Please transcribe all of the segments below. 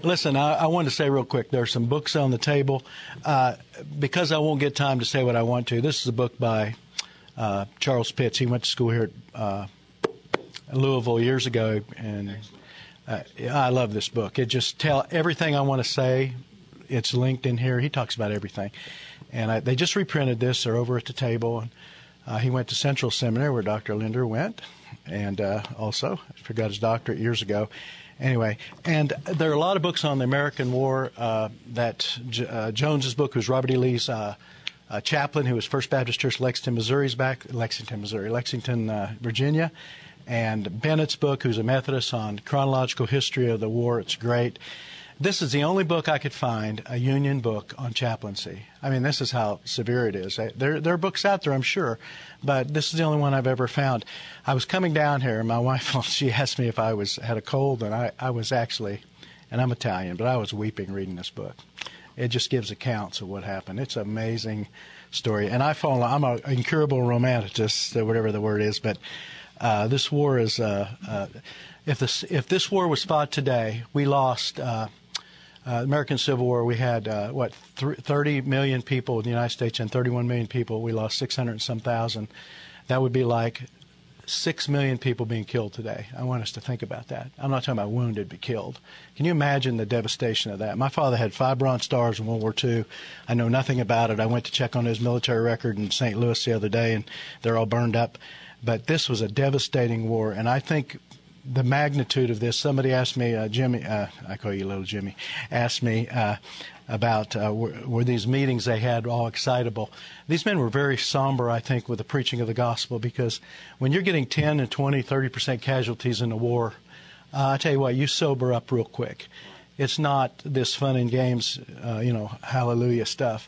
Listen, I wanted to say real quick, there are some books on the table. Because I won't get time to say what I want to, this is a book by Charles Pitts. He went to school here at Louisville years ago, and I love this book. It just tells everything I want to say. It's linked in here. He talks about everything. And they just reprinted this. They're over at the table. And he went to Central Seminary, where Dr. Linder went, and also got his doctorate years ago. Anyway, and there are a lot of books on the American War. Jones's book, who's Robert E. Lee's chaplain, who was First Baptist Church, Lexington, Virginia. And Bennett's book, who's a Methodist, on chronological history of the war. It's great. This is the only book I could find, a Union book on chaplaincy. I mean, this is how severe it is. There are books out there, I'm sure, but this is the only one I've ever found. I was coming down here, and my wife, she asked me if I had a cold, and I was actually, and I'm Italian, but I was weeping reading this book. It just gives accounts of what happened. It's an amazing story. And I'm an incurable romanticist, whatever the word is, but this war is, if this war was fought today, we lost... American Civil War, we had, 30 million people in the United States and 31 million people. We lost 600 and some thousand. That would be like 6 million people being killed today. I want us to think about that. I'm not talking about wounded, but killed. Can you imagine the devastation of that? My father had 5 Bronze Stars in World War II. I know nothing about it. I went to check on his military record in St. Louis the other day, and they're all burned up. But this was a devastating war, and I think the magnitude of this, somebody asked me, Jimmy, I call you little Jimmy, asked me about were these meetings they had all excitable. These men were very somber, I think, with the preaching of the gospel, because when you're getting 10 and 20, 30% casualties in the war, I tell you what, you sober up real quick. It's not this fun and games, hallelujah stuff.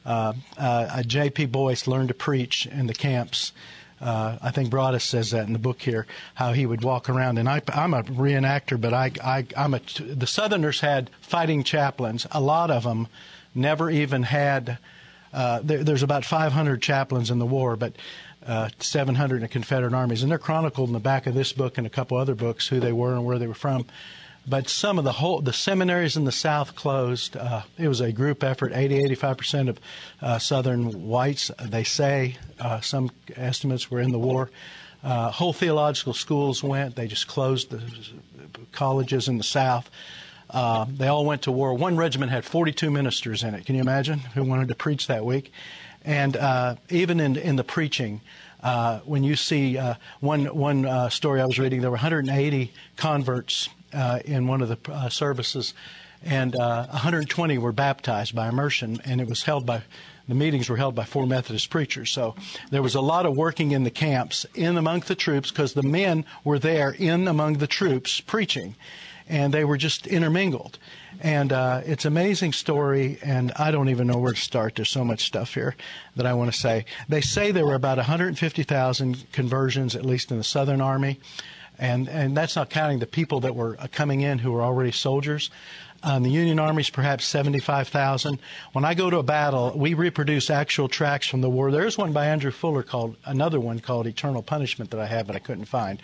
J.P. Boyce learned to preach in the camps. I think Broadus says that in the book here, how he would walk around. And I'm a reenactor, but the Southerners had fighting chaplains. A lot of them never even had, there's about 500 chaplains in the war, but 700 in the Confederate armies. And they're chronicled in the back of this book and a couple other books, who they were and where they were from. But some of the seminaries in the South closed. It was a group effort. 85% of Southern whites, they say, some estimates were in the war. Whole theological schools went. They just closed the colleges in the South. They all went to war. One regiment had 42 ministers in it. Can you imagine who wanted to preach that week? And even in the preaching, when you see one story I was reading, there were 180 converts in one of the services, and 120 were baptized by immersion, and the meetings were held by 4 Methodist preachers. So there was a lot of working in the camps, in among the troops, because the men were there in among the troops preaching, and they were just intermingled. And it's an amazing story, and I don't even know where to start. There's so much stuff here that I want to say. They say there were about 150,000 conversions, at least in the Southern Army. And that's not counting the people that were coming in who were already soldiers. The Union Army's perhaps 75,000. When I go to a battle, we reproduce actual tracts from the war. There's one by Andrew Fuller another one called Eternal Punishment that I have, but I couldn't find,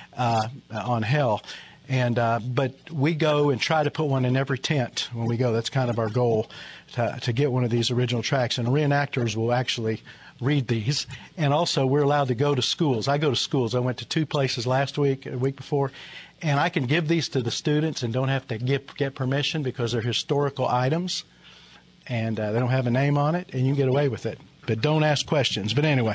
on hell. But we go and try to put one in every tent when we go. That's kind of our goal, to get one of these original tracts. And reenactors will actually read these. And also, we're allowed to go to schools. I go to schools. I went to 2 places last week, a week before, and I can give these to the students and don't have to get permission, because they're historical items, and they don't have a name on it, and you can get away with it. But don't ask questions. But anyway,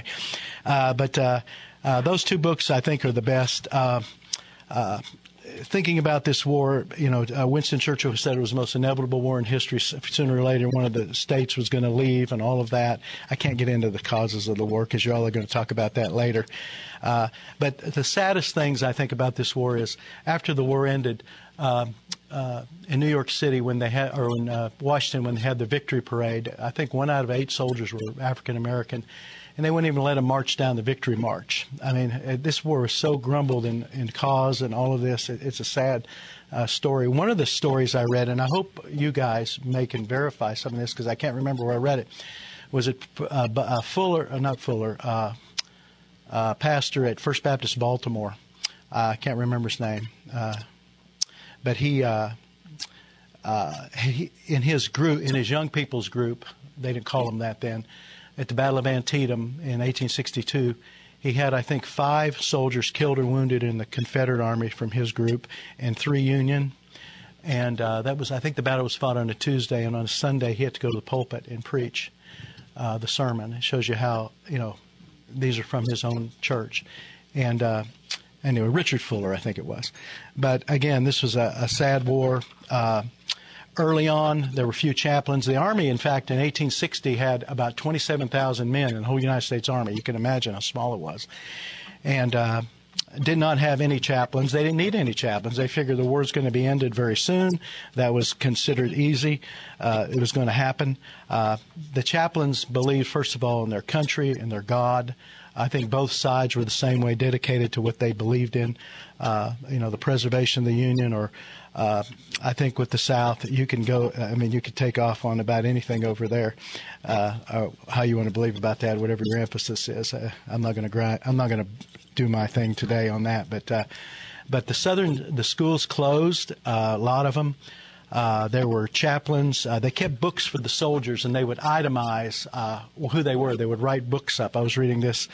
those 2 books, I think, are the best. Thinking about this war, Winston Churchill said it was the most inevitable war in history. Sooner or later, one of the states was going to leave and all of that. I can't get into the causes of the war, because you all are going to talk about that later. But the saddest things I think about this war is, after the war ended, in New York City, or in Washington, when they had the victory parade, I think 1 out of 8 soldiers were African American. And they wouldn't even let them march down the Victory March. I mean, this war is so grumbled in cause and all of this. It's a sad story. One of the stories I read, and I hope you guys can verify some of this, because I can't remember where I read it, was it pastor at First Baptist Baltimore. I can't remember his name. But he in his group, in his young people's group, they didn't call him that then, at the Battle of Antietam in 1862, he had, I think, 5 soldiers killed or wounded in the Confederate Army from his group and 3 Union. And that was, I think the battle was fought on a Tuesday, and on a Sunday he had to go to the pulpit and preach the sermon. It shows you how, these are from his own church. And anyway, Richard Fuller, I think it was. But again, this was a sad war. Early on, there were few chaplains. The Army, in fact, in 1860 had about 27,000 men in the whole United States Army. You can imagine how small it was. And did not have any chaplains. They didn't need any chaplains. They figured the war was going to be ended very soon. That was considered easy. It was going to happen. The chaplains believed, first of all, in their country and their God. I think both sides were the same way dedicated to what they believed in, the preservation of the Union, or I think with the South, you can go, you could take off on about anything over there, how you want to believe about that, whatever your emphasis is. I'm not going to do my thing today on that, but the schools closed, a lot of them. There were chaplains. They kept books for the soldiers, and they would itemize who they were. They would write books up. I was reading this.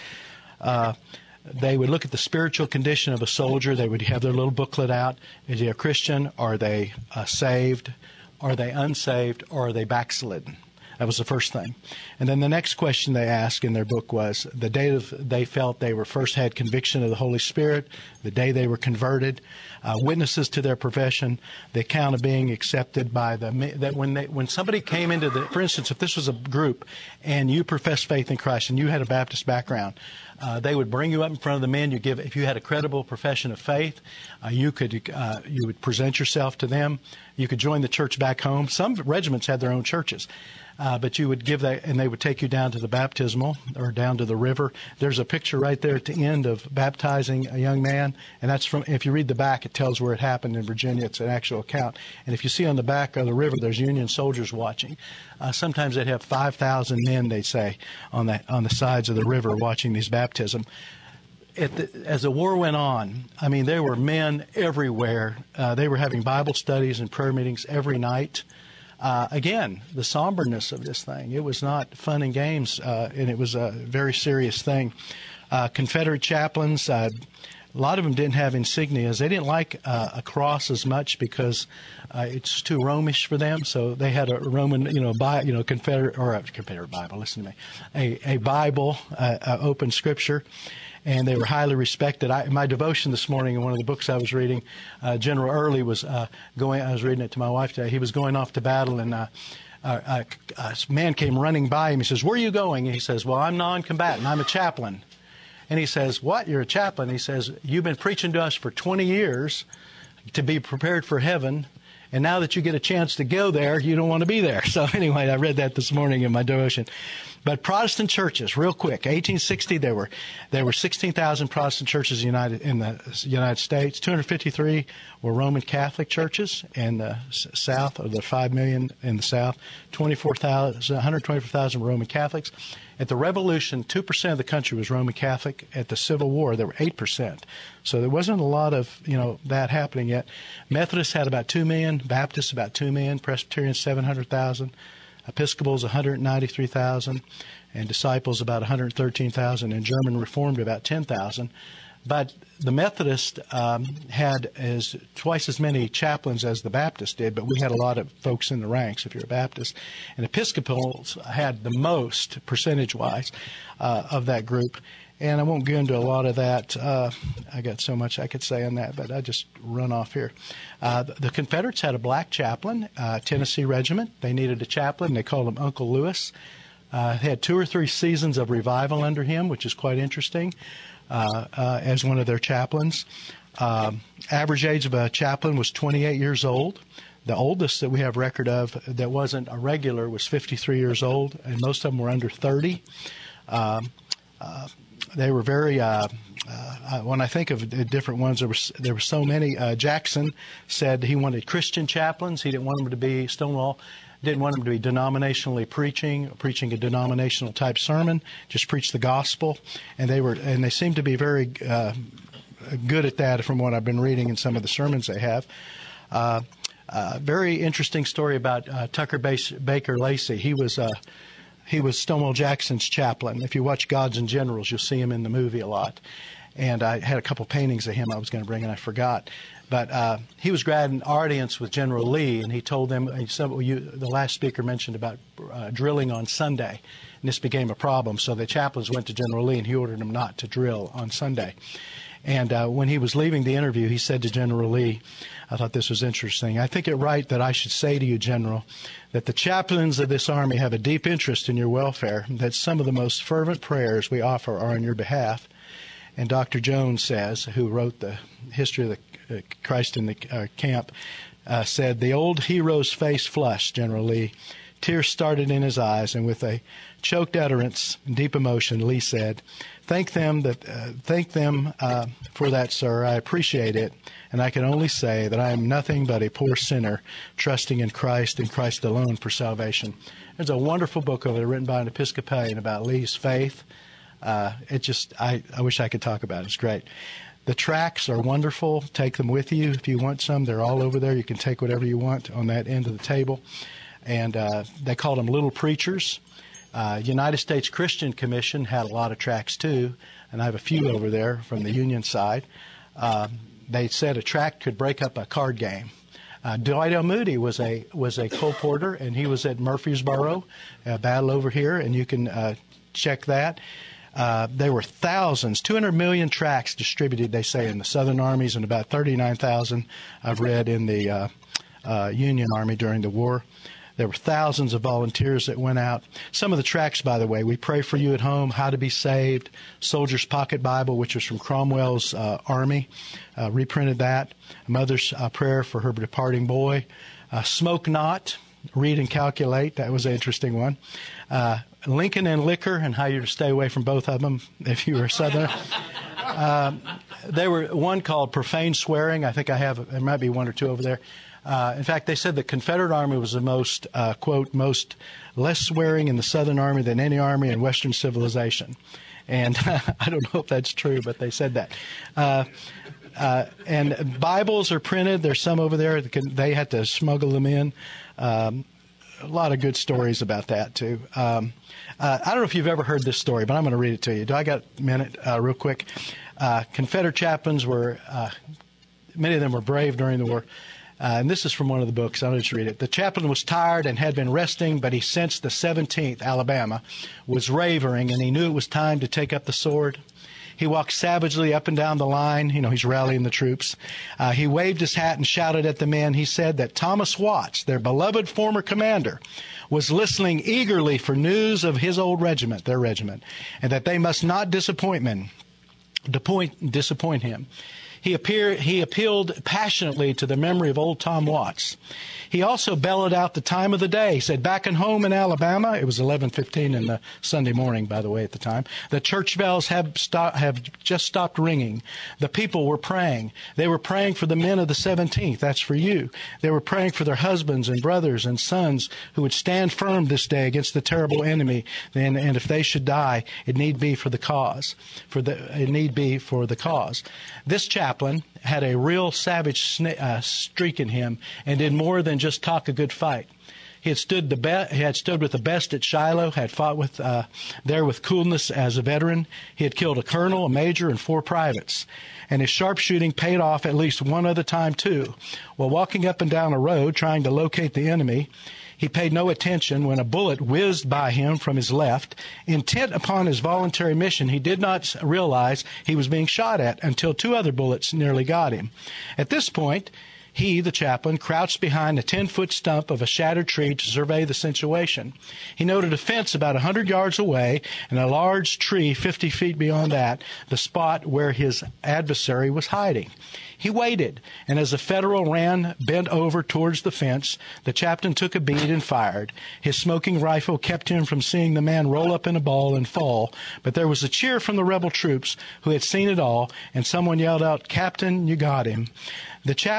They would look at the spiritual condition of a soldier. They would have their little booklet out. Is he a Christian? Are they saved? Are they unsaved? Or are they backslidden? That was the first thing. And then the next question they asked in their book was the day they felt they were first had conviction of the Holy Spirit, the day they were converted, witnesses to their profession, the account of being accepted by that when somebody came into for instance, if this was a group and you professed faith in Christ and you had a Baptist background, they would bring you up in front of the men. If you had a credible profession of faith, you would present yourself to them. You could join the church back home. Some regiments had their own churches. But you would give that, and they would take you down to the baptismal or down to the river. There's a picture right there at the end of baptizing a young man, and that's from, if you read the back, it tells where it happened in Virginia. It's an actual account. And if you see on the back of the river, there's Union soldiers watching. Sometimes they'd have 5,000 men, they say, on the sides of the river watching these baptisms. As the war went on, there were men everywhere. They were having Bible studies and prayer meetings every night. Again, the somberness of this thing. It was not fun and games, and it was a very serious thing. Confederate chaplains, a lot of them didn't have insignias. They didn't like a cross as much because it's too Romish for them. So they had a Roman, Confederate Bible. Listen to me, a Bible, open Scripture. And they were highly respected. My devotion this morning in one of the books I was reading, General Early was I was reading it to my wife today. He was going off to battle, and a man came running by him. He says, "Where are you going?" And he says, "Well, I'm non-combatant. I'm a chaplain." And he says, "What? You're a chaplain?" He says, "You've been preaching to us for 20 years to be prepared for heaven. And now that you get a chance to go there, you don't want to be there." So anyway, I read that this morning in my devotion. But Protestant churches, real quick, 1860 there were 16,000 Protestant churches in the United States. 253 were Roman Catholic churches in the South, or the 5 million in the South. 124,000 were Roman Catholics. At the Revolution, 2% of the country was Roman Catholic. At the Civil War, there were 8%. So there wasn't a lot of that happening yet. Methodists had about 2 million, Baptists about 2 million, Presbyterians 700,000. Episcopals 193,000, and Disciples about 113,000, and German Reformed about 10,000. But the Methodists had twice as many chaplains as the Baptists did, but we had a lot of folks in the ranks if you're a Baptist. And Episcopals had the most, percentage-wise, of that group. And I won't go into a lot of that. I got so much I could say on that, but I just run off here. The Confederates had a black chaplain, Tennessee Regiment. They needed a chaplain. They called him Uncle Lewis. They had 2 or 3 seasons of revival under him, which is quite interesting, as one of their chaplains. Average age of a chaplain was 28 years old. The oldest that we have record of that wasn't a regular was 53 years old, and most of them were under 30. They were very, when I think of different ones, there were so many. Jackson said he wanted Christian chaplains. He didn't want them to be, Stonewall didn't want them to be denominationally preaching a denominational type sermon, just preach the gospel. And they seem to be very good at that from what I've been reading in some of the sermons they have. Very interesting story about Tucker Baker Lacey. He was Stonewall Jackson's chaplain. If you watch Gods and Generals, you'll see him in the movie a lot. And I had a couple paintings of him I was going to bring, and I forgot. But he was grabbing audience with General Lee, and he told them, the last speaker mentioned about drilling on Sunday, and this became a problem. So the chaplains went to General Lee, and he ordered them not to drill on Sunday. And when he was leaving the interview, he said to General Lee, I thought this was interesting, I think it right that I should say to you, General, that the chaplains of this Army have a deep interest in your welfare, that some of the most fervent prayers we offer are on your behalf. And Dr. Jones says, who wrote the history of the Christ in the camp, said, the old hero's face flushed, General Lee. Tears started in his eyes, and with a choked utterance and deep emotion, Lee said, Thank them for that, sir. I appreciate it, and I can only say that I am nothing but a poor sinner trusting in Christ and Christ alone for salvation. There's a wonderful book over there written by an Episcopalian about Lee's faith. I wish I could talk about it. It's great. The tracts are wonderful. Take them with you if you want some. They're all over there. You can take whatever you want on that end of the table. And they called them little preachers. United States Christian Commission had a lot of tracts too, and I have a few over there from the Union side. They said a tract could break up a card game. Dwight L. Moody was a colporteur, and he was at Murfreesboro, a battle over here, and you can check that. There were thousands, 200 million tracts distributed, they say, in the Southern armies, and about 39,000 I've read in the Union Army during the war. There were thousands of volunteers that went out. Some of the tracts, by the way, We Pray for You at Home, How to Be Saved, Soldier's Pocket Bible, which was from Cromwell's army, reprinted that, Mother's Prayer for Her Departing Boy, Smoke Not, Read and Calculate, that was an interesting one, Lincoln and Liquor, and how you're to stay away from both of them if you were a Southerner. There were one called Profane Swearing. I think there might be one or two over there. In fact, they said the Confederate Army was the most, quote, most less swearing in the Southern Army than any army in Western civilization. And I don't know if that's true, but they said that. And Bibles are printed. There's some over there. They had to smuggle them in. A lot of good stories about that, too. I don't know if you've ever heard this story, but I'm going to read it to you. Do I got a minute real quick? Confederate chaplains many of them were brave during the war. And this is from one of the books. I'll just read it. The chaplain was tired and had been resting, but he sensed the 17th, Alabama, was wavering, and he knew it was time to take up the sword. He walked savagely up and down the line. He's rallying the troops. He waved his hat and shouted at the men. He said that Thomas Watts, their beloved former commander, was listening eagerly for news of his old regiment, their regiment, and that they must not disappoint him. He appealed passionately to the memory of old Tom Watts. He also bellowed out the time of the day. He said, back and home in Alabama, it was 11:15 in the Sunday morning, by the way, at the time, the church bells have just stopped ringing. The people were praying. They were praying for the men of the 17th. That's for you. They were praying for their husbands and brothers and sons who would stand firm this day against the terrible enemy. And if they should die, it need be for the cause. This chaplain had a real savage streak in him and did more than just talk a good fight. He had stood with the best at Shiloh, had fought there with coolness as a veteran. He had killed a colonel, a major, and 4 privates. And his sharpshooting paid off at least one other time, too. While walking up and down a road trying to locate the enemy, he paid no attention when a bullet whizzed by him from his left. Intent upon his voluntary mission, he did not realize he was being shot at until 2 other bullets nearly got him. At this point, he, the chaplain, crouched behind a 10-foot stump of a shattered tree to survey the situation. He noted a fence about 100 yards away and a large tree 50 feet beyond that, the spot where his adversary was hiding. He waited, and as the Federal bent over towards the fence, the chaplain took a bead and fired. His smoking rifle kept him from seeing the man roll up in a ball and fall, but there was a cheer from the rebel troops who had seen it all, and someone yelled out, "Captain, you got him." The chaplain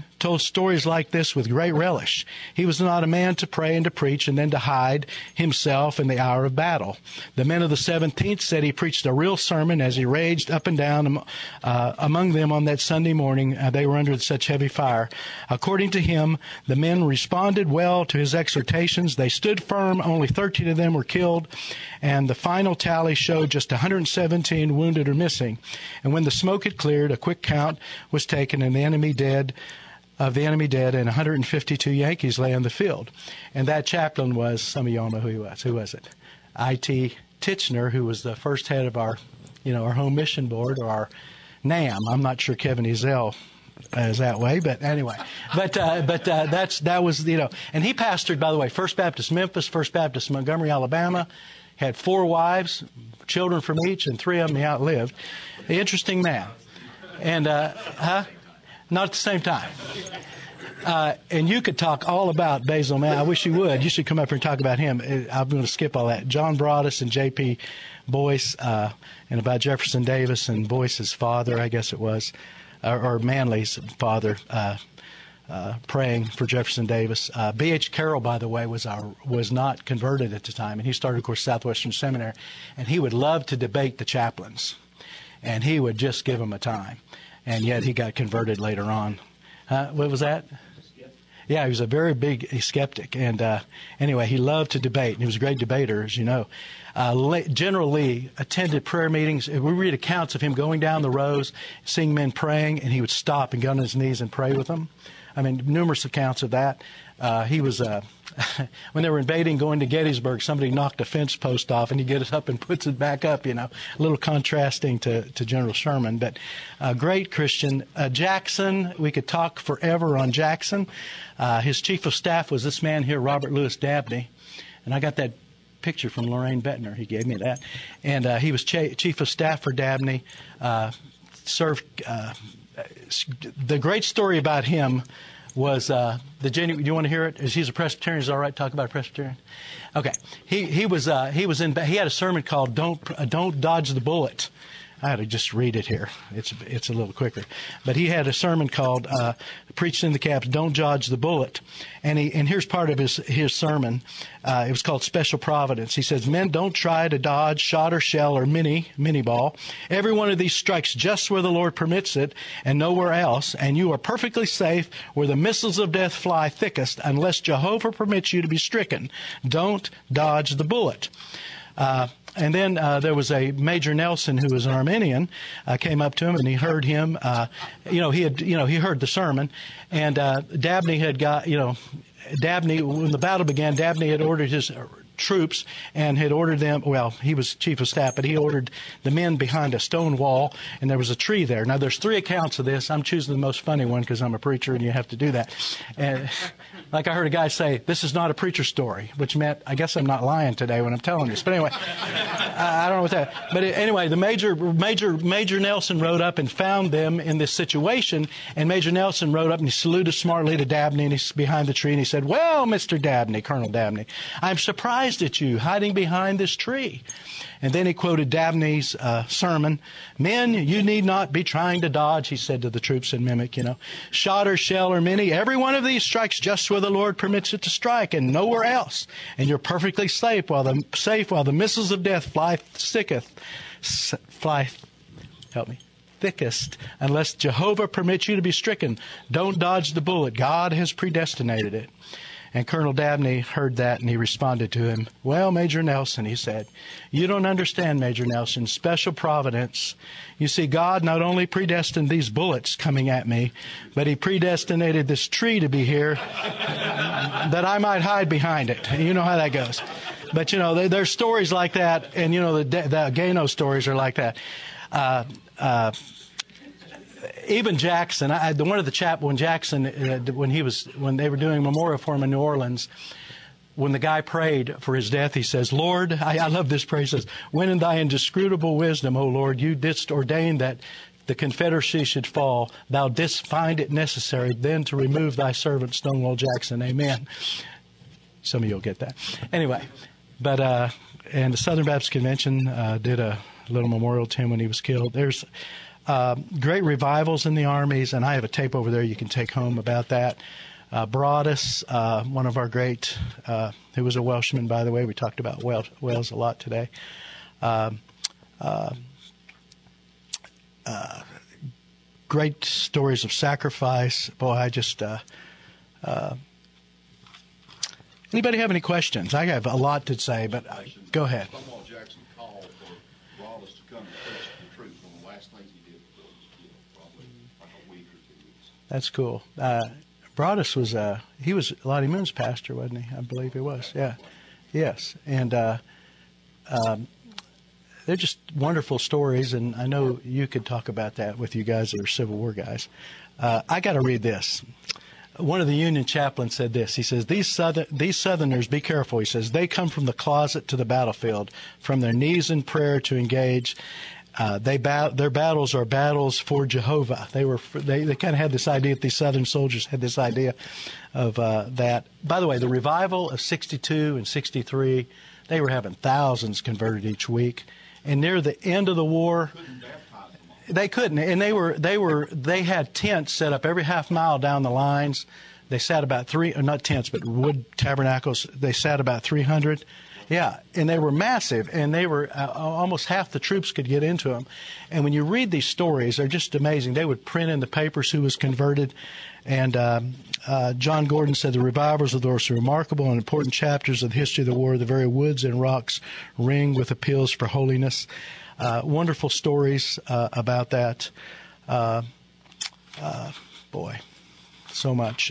told stories like this with great relish. He was not a man to pray and to preach and then to hide himself in the hour of battle. The men of the 17th said he preached a real sermon as he raged up and down among them on that Sunday morning. They were under such heavy fire. According to him, the men responded well to his exhortations. They stood firm. Only 13 of them were killed, and the final tally showed just 117 wounded or missing. And when the smoke had cleared, a quick count was taken, and the enemy dead, and 152 Yankees lay on the field. And that chaplain was, some of y'all know who he was. Who was it? I.T. Titchener, who was the first head of our home mission board, or our NAM. I'm not sure Kevin Ezell is that way, but anyway. But that was, and he pastored, by the way, First Baptist Memphis, First Baptist Montgomery, Alabama. Had 4 wives, children from each, and 3 of them he outlived. An interesting man. And, not at the same time. And you could talk all about Basil, man. I wish you would. You should come up here and talk about him. I'm going to skip all that. John Broadus and J.P. Boyce, and about Jefferson Davis and Boyce's father, I guess it was, or Manley's father, praying for Jefferson Davis. B.H. Carroll, by the way, was not converted at the time, and he started, of course, Southwestern Seminary, and he would love to debate the chaplains, and he would just give them a time, and yet he got converted later on. What was that? Yeah, he was a very big skeptic, and anyway, he loved to debate, and he was a great debater, as you know. General Lee attended prayer meetings. We read accounts of him going down the rows, seeing men praying, and he would stop and get on his knees and pray with them. I mean, numerous accounts of that. He was, when they were invading, going to Gettysburg, somebody knocked a fence post off, and he gets up and puts it back up, a little contrasting to General Sherman. But great Christian. Jackson, we could talk forever on Jackson. His chief of staff was this man here, Robert Louis Dabney. And I got that picture from Lorraine Bettner. He gave me that. And he was chief of staff for Dabney, served... the great story about him was do you want to hear it? He's a Presbyterian. Is it all right to talk about a Presbyterian? Okay. He had a sermon called "Don't Dodge the Bullet." I had to just read it here. It's a little quicker. But he had a sermon called preached in the caps, "Don't Dodge the Bullet." And here's part of his sermon. It was called Special Providence. He says, "Men, don't try to dodge shot or shell or mini ball. Every one of these strikes just where the Lord permits it and nowhere else, and you are perfectly safe where the missiles of death fly thickest unless Jehovah permits you to be stricken. Don't dodge the bullet." And then there was a Major Nelson who was an Arminian, came up to him, and he heard him. He heard the sermon, and Dabney had got, Dabney, when the battle began, Dabney had ordered his troops and had ordered them, well, he was chief of staff, but he ordered the men behind a stone wall, and there was a tree there. Now, there's 3 accounts of this. I'm choosing the most funny one because I'm a preacher and you have to do that. And like I heard a guy say, "This is not a preacher story," which meant, I guess I'm not lying today when I'm telling this. But anyway, I don't know what that. But anyway, the Major Nelson rode up and found them in this situation, and Major Nelson rode up and he saluted smartly to Dabney, and he's behind the tree, and he said, "Well, Mr. Dabney, Colonel Dabney, I'm surprised at you hiding behind this tree." And then he quoted Dabney's sermon. "Men, you need not be trying to dodge," he said to the troops in mimic, "shot or shell or mini. Every one of these strikes just where the Lord permits it to strike and nowhere else. And you're perfectly safe while the missiles of death fly thickest unless Jehovah permits you to be stricken. Don't dodge the bullet. God has predestinated it." And Colonel Dabney heard that, and he responded to him, "Well, Major Nelson," he said, "you don't understand, Major Nelson, special providence. You see, God not only predestined these bullets coming at me, but He predestinated this tree to be here that I might hide behind it." And you know how that goes. But, there's stories like that, and, the Gano stories are like that. Even Jackson, when Jackson, when they were doing memorial for him in New Orleans, when the guy prayed for his death, he says, "Lord," I love this prayer, he says, "when in thy inscrutable wisdom, O Lord, you didst ordain that the Confederacy should fall, thou didst find it necessary then to remove thy servant Stonewall Jackson. Amen." Some of you will get that. Anyway, and the Southern Baptist Convention did a little memorial to him when he was killed. Great revivals in the armies, and I have a tape over there you can take home about that. Broadus, one of our great, who was a Welshman, by the way. We talked about Wales a lot today. Great stories of sacrifice. Boy, I just... anybody have any questions? I have a lot to say, but go ahead. Stonewall Jackson called for Broadus to come and preach the truth. One of the last things he did was probably like a week or 2 weeks. That's cool. Broadus was he was Lottie Moon's pastor, wasn't he? I believe he was. Yeah, yes. And they're just wonderful stories, and I know you could talk about that with you guys that are Civil War guys. I got to read this. One of the Union chaplains said this. He says, these Southerners, be careful. He says, they come from the closet to the battlefield, from their knees in prayer to engage. Their battles are battles for Jehovah. They kind of had this idea that these Southern soldiers had this idea of that. By the way, the revival of 62 and 63, they were having thousands converted each week. And near the end of the war, they couldn't, and they had tents set up every half mile down the lines. They sat about not tents, but wood tabernacles. They sat about 300. Yeah, and they were massive, and they were almost half the troops could get into them. And when you read these stories, they're just amazing. They would print in the papers who was converted. And John Gordon said the revivals of those remarkable and important chapters of the history of the war. The very woods and rocks ring with appeals for holiness. Wonderful stories about that. Boy, so much.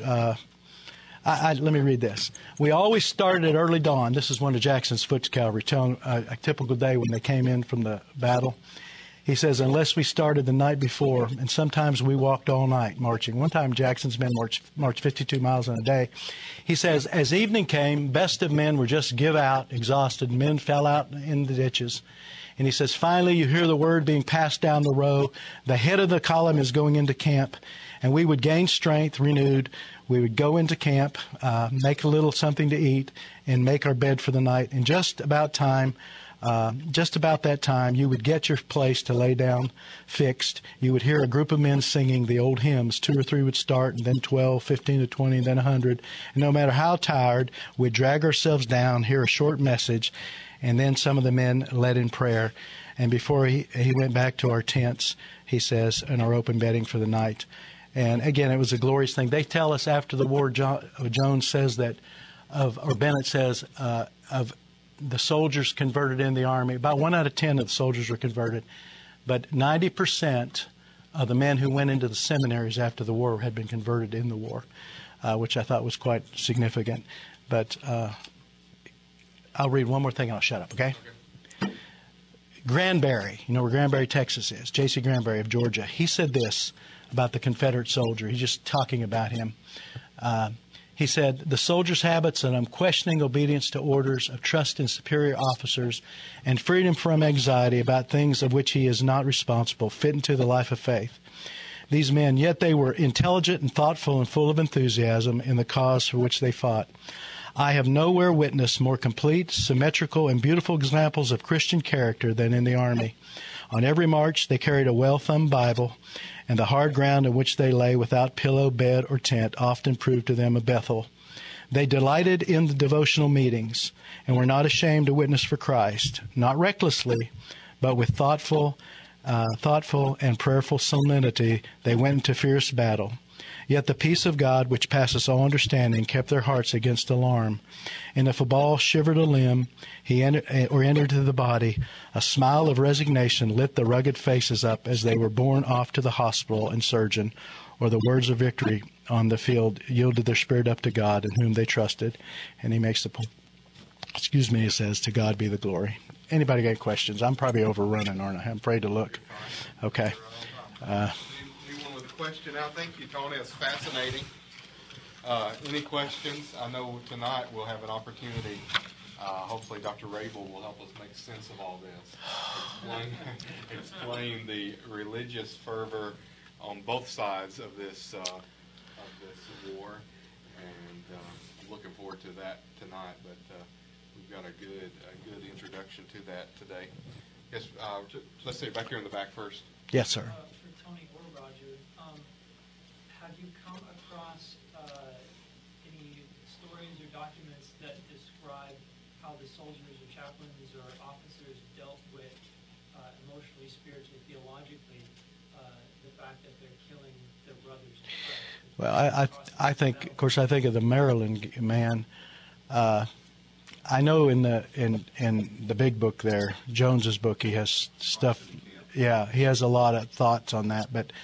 Let me read this. We always started at early dawn. This is one of Jackson's Foot Cavalry telling a typical day when they came in from the battle. He says, unless we started the night before, and sometimes we walked all night marching. One time Jackson's men marched 52 miles in a day. He says, as evening came, best of men were just give out, exhausted. Men fell out in the ditches. And he says, finally, you hear the word being passed down the row. The head of the column is going into camp. And we would gain strength renewed. We would go into camp, make a little something to eat, and make our bed for the night. And just about that time, you would get your place to lay down fixed. You would hear a group of men singing the old hymns. 2 or 3 would start, and then 12, 15 to 20, and then 100. And no matter how tired, we'd drag ourselves down, hear a short message, and then some of the men led in prayer. And before he went back to our tents, he says, in our open bedding for the night. And again, it was a glorious thing. They tell us after the war, Jones says that, or Bennett says, of the soldiers converted in the Army, about 1 out of 10 of the soldiers were converted. But 90% of the men who went into the seminaries after the war had been converted in the war, which I thought was quite significant. But I'll read one more thing and I'll shut up, okay? Granberry, you know where Granbury, Texas is, J.C. Granberry of Georgia. He said this about the Confederate soldier. He's just talking about him. He said, the soldier's habits of unquestioning obedience to orders, of trust in superior officers, and freedom from anxiety about things of which he is not responsible fit into the life of faith. These men, yet they were intelligent and thoughtful and full of enthusiasm in the cause for which they fought. I have nowhere witnessed more complete, symmetrical, and beautiful examples of Christian character than in the Army. On every march, they carried a well-thumbed Bible, and the hard ground on which they lay without pillow, bed, or tent often proved to them a Bethel. They delighted in the devotional meetings and were not ashamed to witness for Christ, not recklessly, but with thoughtful and prayerful solemnity. They went into fierce battle. Yet the peace of God, which passes all understanding, kept their hearts against alarm. And if a ball shivered a limb, entered into the body, a smile of resignation lit the rugged faces up as they were borne off to the hospital and surgeon, or the words of victory on the field yielded their spirit up to God in whom they trusted. And he makes the point. He says, to God be the glory. Anybody got questions? I'm probably overrunning, aren't I? I'm afraid to look. Okay. Question now. Thank you, Tony. It's fascinating. Any questions? I know tonight we'll have an opportunity. Hopefully Dr. Rabel will help us make sense of all this. Explain the religious fervor on both sides of this war. And I'm looking forward to that tonight. But we've got a good introduction to that today. Yes, let's say back here in the back first. Yes, sir. have you come across any stories or documents that describe how the soldiers or chaplains or officers dealt with emotionally, spiritually, theologically, the fact that they're killing their brothers in Christ? Well, I think, of course, I think of the Maryland man. I know in the big book there, Jones's book, he has stuff. Yeah, he has a lot of thoughts on that, but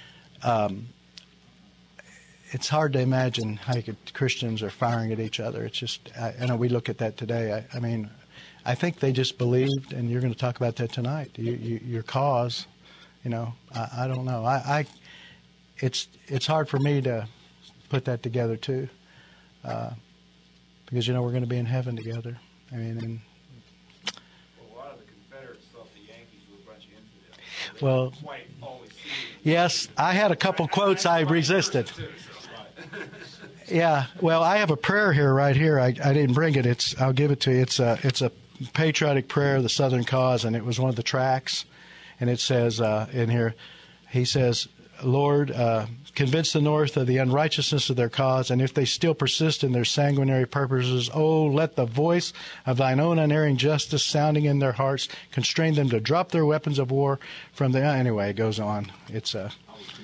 it's hard to imagine how Christians are firing at each other. It's just, I know we look at that today. I mean, I think they just believed, and you're going to talk about that tonight. Your cause, I don't know. It's hard for me to put that together too, because we're going to be in heaven together. I mean, and a lot of the Confederates thought the Yankees were a bunch of infidels. Well, yes, I had a couple quotes I resisted. Yeah, well, I have a prayer here, right here. I didn't bring it. I'll give it to you. It's a patriotic prayer of the Southern cause, and it was one of the tracts. And it says in here, he says, Lord, convince the North of the unrighteousness of their cause, and if they still persist in their sanguinary purposes, oh, let the voice of thine own unerring justice sounding in their hearts constrain them to drop their weapons of war from the... Anyway, it goes on. It's a...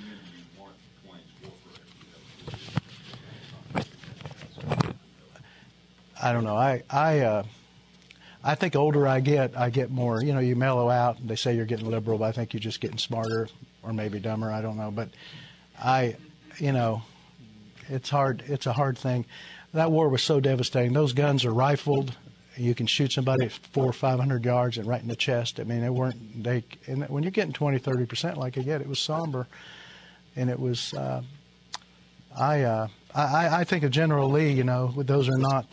I don't know. I think older I get more. You mellow out. They say you're getting liberal, but I think you're just getting smarter or maybe dumber. I don't know. But it's hard. It's a hard thing. That war was so devastating. Those guns are rifled. You can shoot somebody at 400 or 500 yards and right in the chest. I mean, and when you're getting 20, 30% like I get, it was somber. And it was, I think of General Lee, those are not,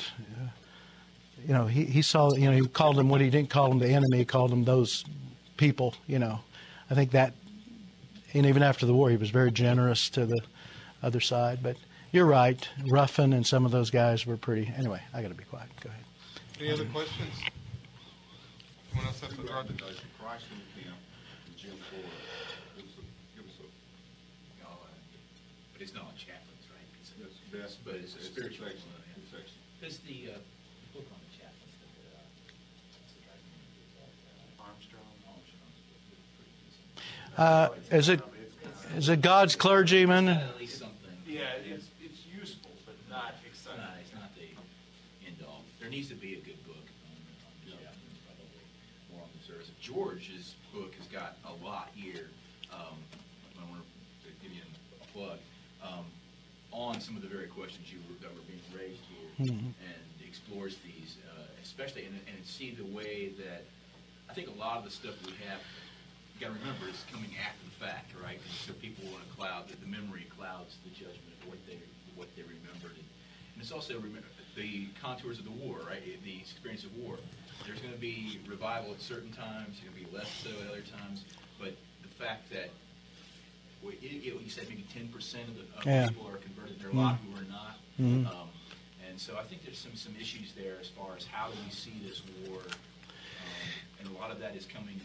he saw, he called them, when he didn't call them the enemy, he called them those people, I think that, and even after the war, he was very generous to the other side. But you're right, Ruffin and some of those guys were pretty, anyway, I got to be quiet. Go ahead. Any other questions? Someone else have to draw? Christ in the camp, Jim Ford. Give us a... But it's not on chaplains, right? Yes, but it's a spiritual section. There's the book on the chaplains that Armstrong. Is it God's Clergyman? At least something. Yeah, it's useful, but not exciting. It's not the end all. There needs to be a good book on the chaplains, probably more on the service. George's book has got a lot here. I want to give you a plug on some of the very questions that were being raised here, and explores these, especially and see the way that I think a lot of the stuff we have. You got to remember, it's coming after the fact, right? And so people want to cloud the memory clouds the judgment of what they remembered, and it's also the contours of the war, right? The experience of war. There's going to be revival at certain times. There's going to be less so at other times. But the fact that you said maybe 10% of people are converted. There are a lot who are not. And so I think there's some issues there as far as how do we see this war, and a lot of that is coming.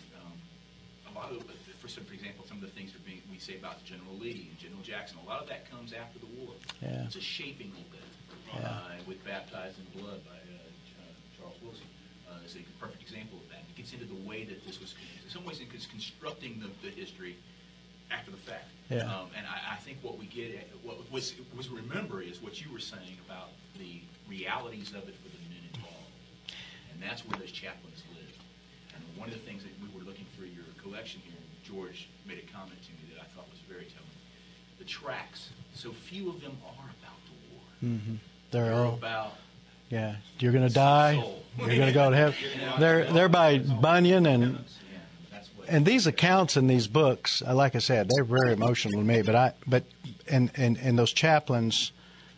For example, some of the things we say about General Lee and General Jackson, a lot of that comes after the war. Yeah. It's a shaping of that. With Baptized in Blood by Charles Wilson is a perfect example of that. It gets into the way that this was, in some ways, it's constructing the history after the fact. Yeah. And I think what we get, what was remember is what you were saying about the realities of it for the men involved. And that's where those chaplains live. And one of the things that we were looking through your collection here, George made a comment to me that I thought was very telling. The tracts, so few of them are about the war. Mm-hmm. They're all about... Yeah, you're going to die. You're going to go to heaven. They're by Bunyan and these accounts in these books. Like I said, they're very emotional to me. But those chaplains,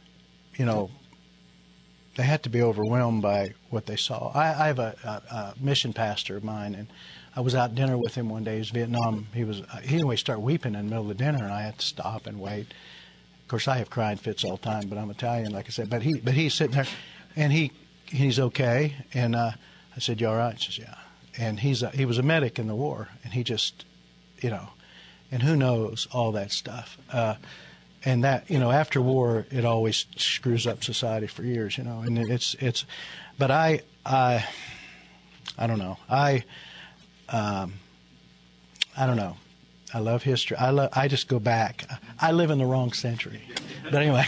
they had to be overwhelmed by what they saw. I have a mission pastor of mine, and I was out dinner with him one day. He was Vietnam. He anyway started weeping in the middle of the dinner, and I had to stop and wait. Of course, I have crying fits all the time, but I'm Italian, like I said. But he's sitting there. And he's okay. And I said, "You all right?" He says, "Yeah." And he was a medic in the war, and he just, and who knows all that stuff. and that, after war, it always screws up society for years, and but I don't know. I don't know. I love history. I just go back. I live in the wrong century. But anyway.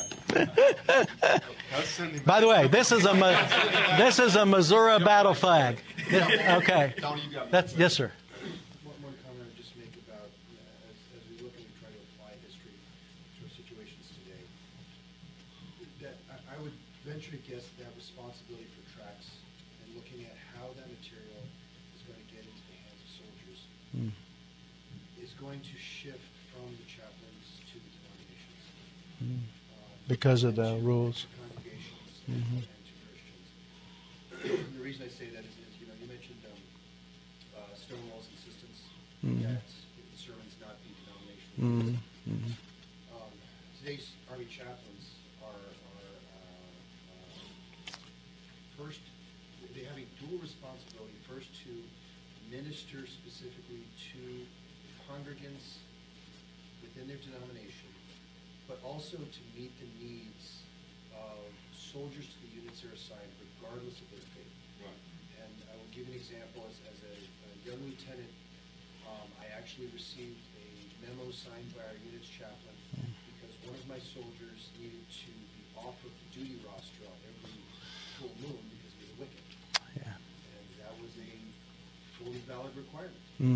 By the way, this is a Missouri battle flag. Okay. Yes, sir. One comment I'd just make about as we look and we try to apply history to our situations today, that I would venture to guess that responsibility for tracks and looking at how that material is going to get into the hands of soldiers is going to shift from the chaplains to the denominations. Because of the rules. To congregations and to Christians. The reason I say that is you mentioned Stonewall's insistence that the sermons not be denominational. Today's Army chaplains are first, they have a dual responsibility, first to minister specifically to congregants within their denomination, but also to meet the needs of soldiers to the units they're assigned, regardless of their faith. Right. And I will give an example. As a young lieutenant, I actually received a memo signed by our unit's chaplain because one of my soldiers needed to be off of the duty roster on every full moon because he was a Wiccan. Yeah. And that was a fully valid requirement.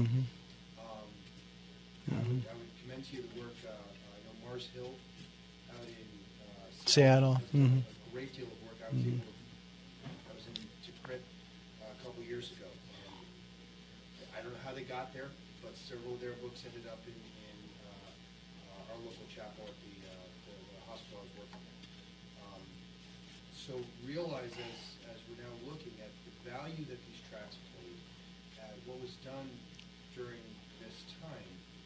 I would commend to you the work, Mars Hill out in Seattle. A great deal of work. I was in Tikrit a couple years ago. And I don't know how they got there, but several of their books ended up in our local chapel at the hospital I was working at. So realize as we're now looking at the value that these tracts played, what was done during this time.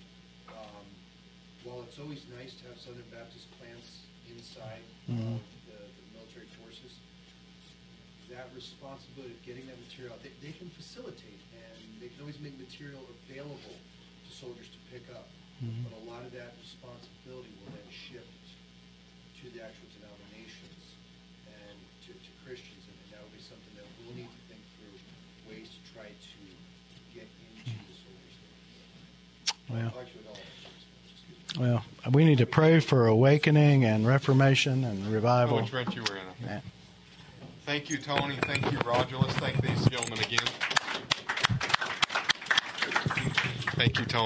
While it's always nice to have Southern Baptist plants inside of the military forces, that responsibility of getting that material, they can facilitate and they can always make material available to soldiers to pick up. But a lot of that responsibility will then shift to the actual denominations and to Christians, and that will be something that we'll need to think through ways to try to get into the soldiers. Well, we need to pray for awakening and reformation and revival. Which branch you were in? Yeah. Thank you, Tony. Thank you, Roger. Let's thank these gentlemen again. Thank you, Tony.